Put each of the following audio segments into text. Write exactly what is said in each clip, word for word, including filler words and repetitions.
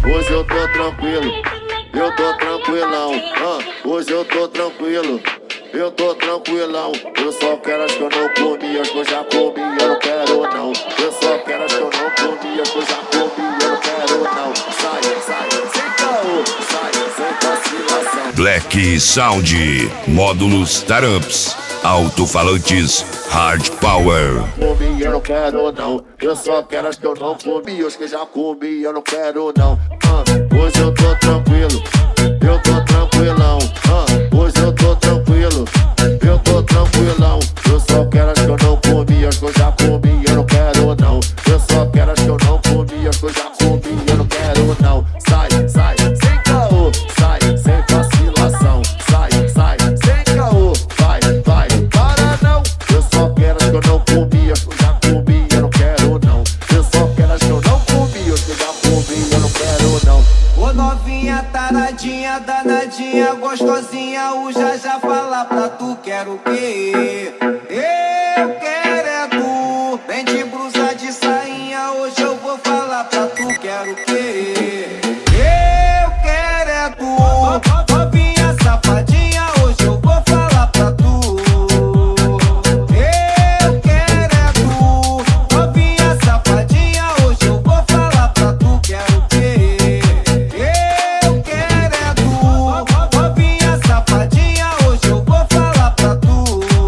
hoje eu tô tranquilo, eu tô tranquilão. Ah, hoje eu tô tranquilo, eu tô tranquilão. Eu só quero as que eu não comi, as que eu já comi, eu não quero não. Eu só quero as que eu não comi, as que eu já comi, eu não quero não. Sai, sai, sem caô, sai, sem vacilação. Black Sound, módulos Startups, alto-falantes Hard Power. Comi, eu não quero não. Eu só quero as que eu não comi, as que eu já comi, eu não quero não. Ah, hoje eu tô tranquilo, eu tô tranquilão. Ah, hoje eu tô tranquilo, eu tô tranquilão. Eu só quero as que eu não comi, as que eu já comi, eu não quero não. Eu só quero as que eu não comi, as que eu já comi, eu não quero não. Sai, sai, sem caô, sai, sem vacilação. Sai, sai, sem caô, vai, vai, para não. Eu só quero as que eu não comi, as que eu já comi, eu não quero não. Eu só quero as que eu não comi, as que eu já comi, eu não quero não. Ô novinha, taradinha, danadinha, gostosinha, o já já fala pra tu, quero o quê? Eu quero é tu, vem de blusa de sainha, hoje eu vou falar pra tu, quero o quê? Eu quero é tu, novinha safadinha, hoje eu vou falar pra tu. Eu quero é tu, novinha safadinha, hoje eu vou falar pra tu, quero o quê? Eu quero é tu, novinha safadinha, hoje eu vou falar pra tu.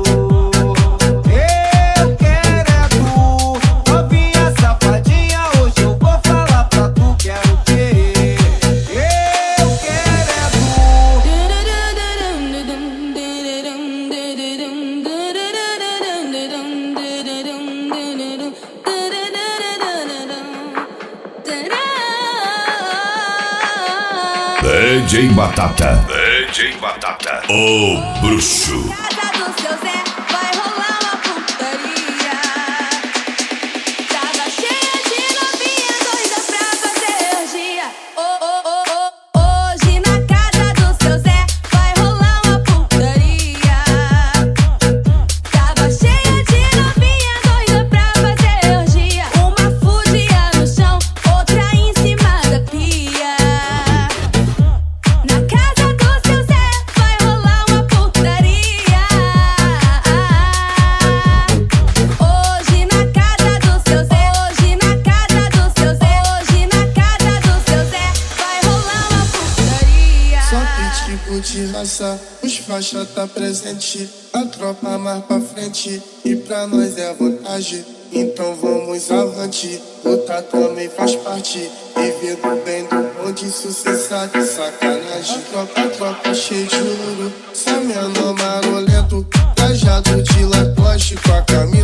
Eu quero é tu, novinha safadinha, hoje eu vou falar pra tu, quero o quê? Eu quero é D J Batata, D J Batata, o bruxo. Casa do seu Zé vai rolar uma putaria. Tava cheia de novinha doida pra fazer orgia. Oh, oh, oh, oh. Hoje na casa do seu Zé vai rolar uma putaria. Tava cheia de novinha doida pra fazer orgia. Uma fugia no chão, outra em cima da pia. Na casa do seu Zé vai rolar uma putaria. Hoje na casa do seu Zé, hoje na casa do seu Zé, hoje na casa do seu Zé vai rolar uma putaria. Só pitbull de raça, os faixa tá presente, a tropa mais pra frente, e pra nós é vantagem, então vamos avante, lutar também faz parte, vivendo bem do bonde, sucesso de sacanagem. A tropa, a tropa cheia de ouro, Samiano marolento, trajado de lacoste com a camisa